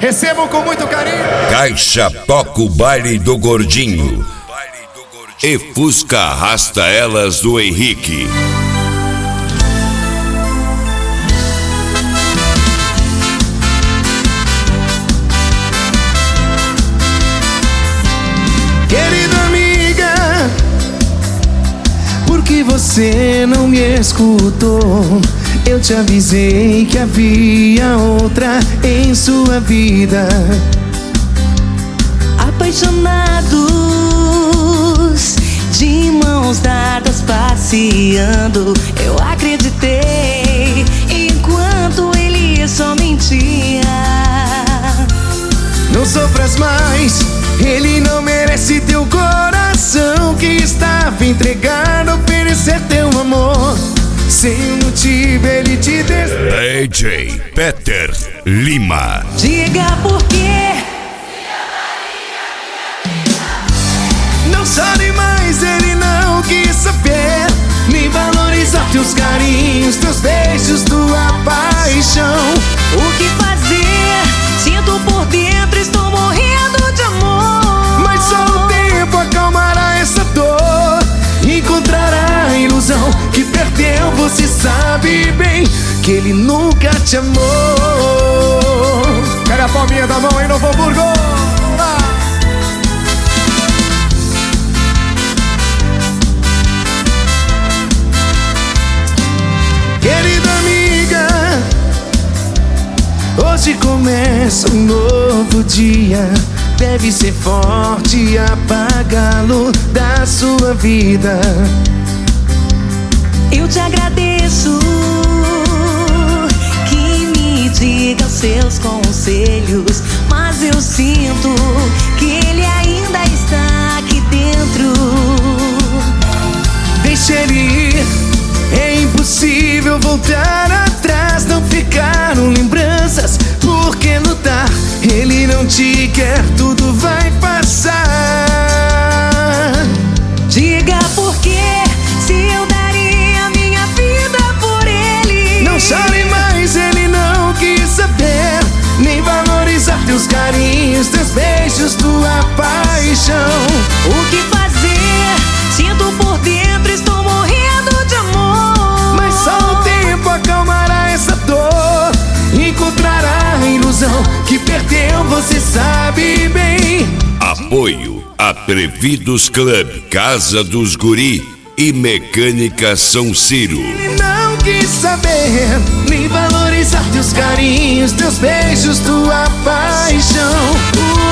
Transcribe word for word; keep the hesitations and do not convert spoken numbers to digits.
Recebam com muito carinho. Caixa toca o baile do gordinho e Fusca arrasta elas do Henrique. Querida amiga, por que você não me escutou? Eu te avisei que havia outra em sua vida. Apaixonados, de mãos dadas passeando, eu acreditei enquanto ele só mentia. Não sofras mais, ele não merece teu coração que estava entregado a oferecer teu amor. Sem motivo ele te des... D J Peter Lima. Diga por quê. Não sabe mais, ele não quis saber nem valorizar teus carinhos, teus beijos, tua paixão. O que fazer? Sinto por dentro, estou morrendo de amor. Mas só o tempo acalmará essa dor, encontrará a ilusão que perdeu. Você sabe bem que ele nunca te amou. Pega a palminha da mão em Novo Hamburgo. Querida amiga, hoje começa um novo dia. Deve ser forte e apagá-lo da sua vida. Eu te agradeço que me diga os seus conselhos, mas eu sinto que ele ainda está aqui dentro. Deixa ele ir, é impossível voltar atrás. Não ficaram lembranças, por que lutar? Ele não te quer, tudo vai passar. Diga por quê, se eu daria minha vida por ele. Não chore mais, ele não quis saber nem valorizar teus carinhos, teus beijos, tua paixão. O que fazer? Sinto por dentro, estou morrendo de amor. Mas só o tempo acalmará essa dor, encontrará a ilusão que perdeu, você sabe bem. Apoio Atrevidos Club, Casa dos Guri e Mecânica São Ciro. Ele não quis saber nem valorizar teus carinhos, teus beijos, tua paixão.